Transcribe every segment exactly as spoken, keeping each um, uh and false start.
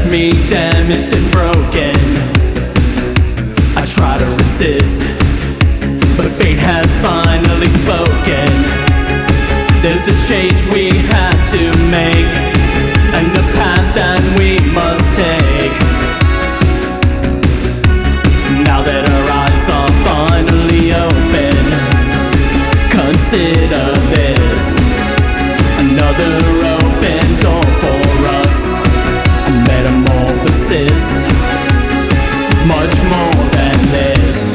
left me damaged and broken. I try to resist, but fate has finally spoken. There's a change we had to make, and a path that we must take. Now that our eyes are finally open, consider this another open door for us. A metamorphosis, much more than this.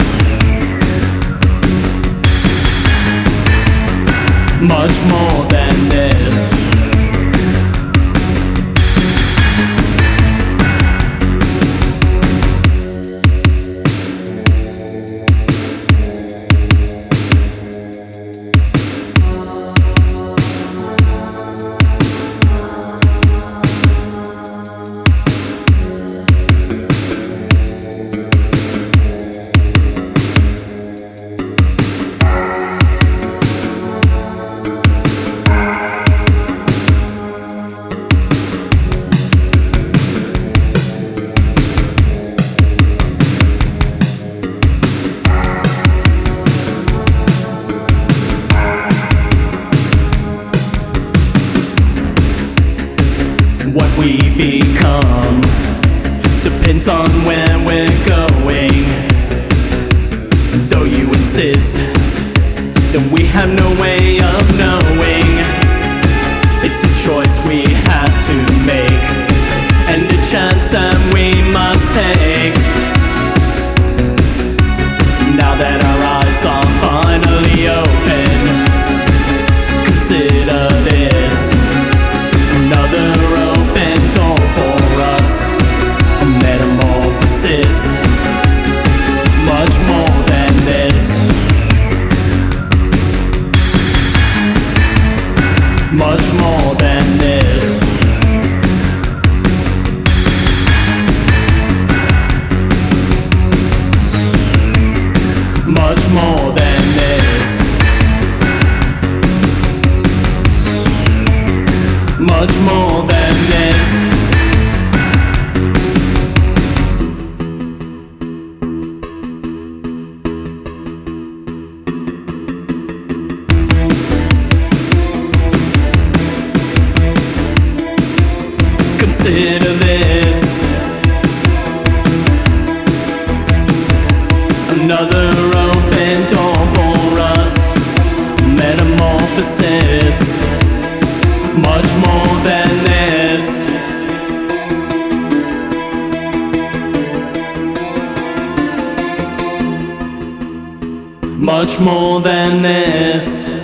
Much more than this. What we become depends on where we're going. Though you insist, then we have no way of knowing. It's a choice we have to make, and a chance that we must take. Now that our eyes are finally open, consider this another open door for us. A metamorphosis, much more than this. Much more than this. Much more than this. Much more than this. Consider this another open door for us. Metamorphosis, much more than this. Much more than this.